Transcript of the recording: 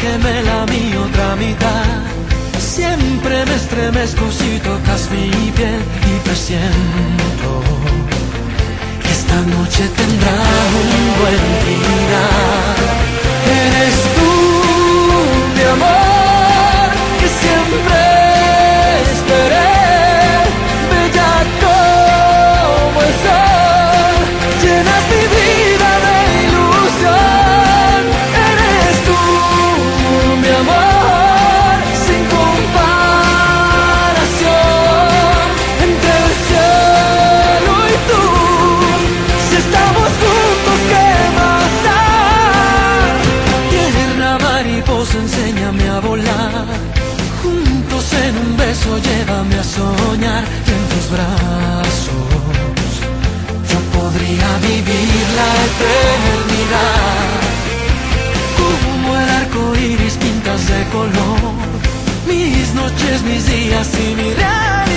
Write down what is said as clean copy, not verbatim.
gemela, mi otra mitad. Siempre me estremezco si tocas mi piel y presiento que esta noche tendrá un buen final. Eres tú, mi amor, que siempre esperé, bella como el sol, llenas mi vida de ilusión. Eres tú, mi amor, sin comparación, entre el cielo y tú. Si estamos juntos, ¿qué más da? Tierna mariposa, enséñame a volar. Juntos en un beso, llévame a soñar. Y en tus brazos yo podría vivir la eternidad. Como el arco iris pintas de color mis noches, mis días y mi realidad.